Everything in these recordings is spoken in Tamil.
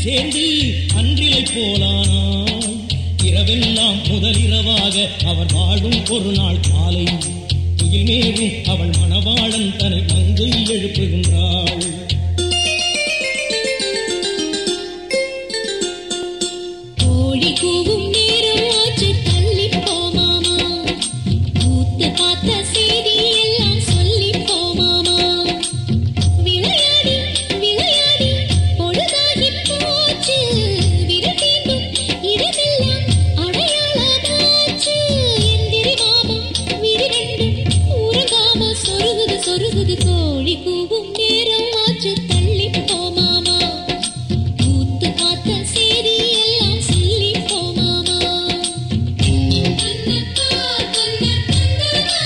சேர்ந்து அன்றிலை போலானாள். இரவெல்லாம் முதலிரவாக அவர் வாழும் ஒரு நாள் காலை துயில் மேவும் அவள் மணவாளன் தன்னை மங்கை எழுப்புகின்றாள். கோழி கூவும் நேரம் ஆச்சு தள்ளி போமாமா, கூத்து பார்த்த செய்தி எல்லாம் சொல்லி போமாமா. விளையாடி விளையாடி பொழுதாகி போச்சு, விரதீண்டும் இடமெல்லாம் அடையாளமாச்சு. எந்திரி மாமா விரிரெண்டும் உறங்காம சொருகுது சொருகுது. கோழி கூவும் நேரம் ஆச்சு தள்ளி போமாமா, கூத்து பார்த்த செய்தி எல்லாம் சொல்லி போமாமா. கண்ணத்தா கண்ணத்தா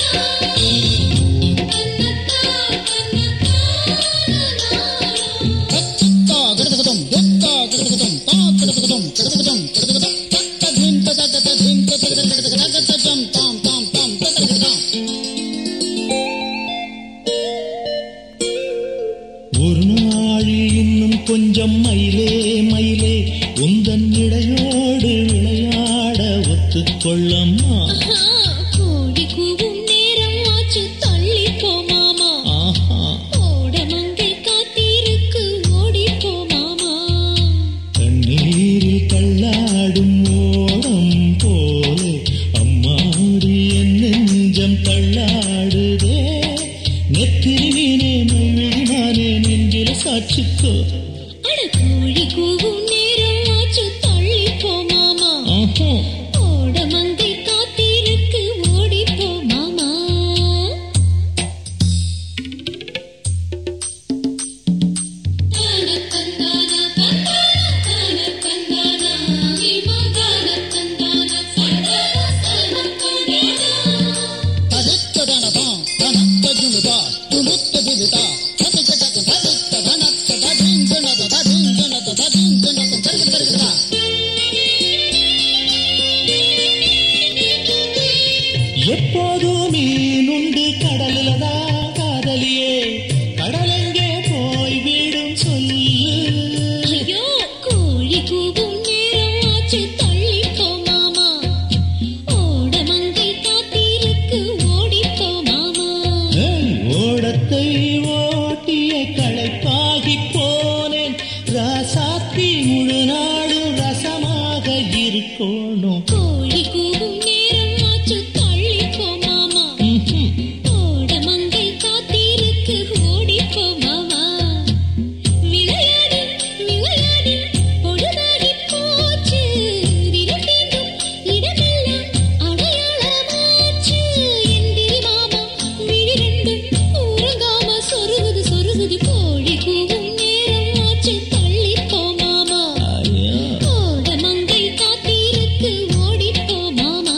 ஒரு நாள் இன்னும் கொஞ்சம் மயிலே மயிலே உந்தன் இடையோடு விளையாட ஒத்துக்கொள்ளம்மா. கோழி கூவும் நேரம் ஆச்சு தள்ளி போமாமா, ஓடமங்கை காத்திருக்கு ஓடி போமாமா. தண்ணீரில் தள்ளாடும் ஓடம் போலே அம்மாடி என் நெஞ்சம் தள்ளாடுதே. நெத்திரினே மைவிழினானே நெஞ்சில சாட்சிக்கோ. அட கோழி கூவும் நேரம் ஆச்சு தள்ளி போமாமா, ஓடமங்கை காத்திருக்கு ஓடி போமாமா. எப்போதும் மீனுண்டு கடலிலதா காதலியே, கடலெங்கே போய் விடும் சொல்லு. ஐயோ கோழி கூவும் நேரம் ஆச்சு தள்ளி போமாமா, ஓடமங்கை காத்திருக்கு ஓடி போமாமா. ஓடத்தை ஓட்டிய களைப்பாகி போனேன், ராசாத்தி முழு நாடும் ரசமாக இருக்கணும். கோழி கூவும் நேரம் ஆச்சு தள்ளி போமாமா, ஓடமங்கை காத்திருக்கு ஓடி போமாமா. விளையாடி விளையாடி பொழுதாகி போச்சு, விரதீண்டும் இடமெல்லாம் அடையாளமாச்சு. எந்திரி மாமா விழிரெண்டும் உறங்காம சொருகுது சொருகுது. கோழி கூவும் நேரம் ஆச்சு தள்ளி போமாமா, ஓடமங்கை காத்திருக்கு ஓடி போமாமா.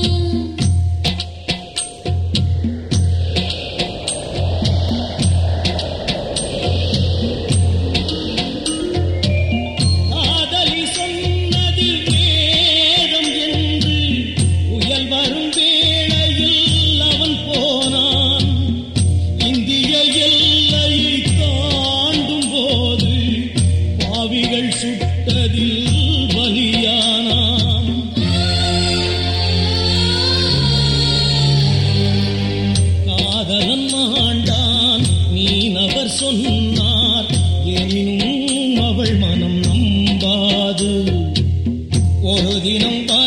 காதலி சொன்னது வேதம் என்று புயல் வரும் வேளையில் அவன் போனான். இந்திய எல்லையை தாண்டும் போது பாவிகள் சுட்டதில் பலியானான். காதலன் மாண்டான் மீனவர் சொன்னார், எனினும் அவள் மனம் நம்பாது. ஒரு தினம்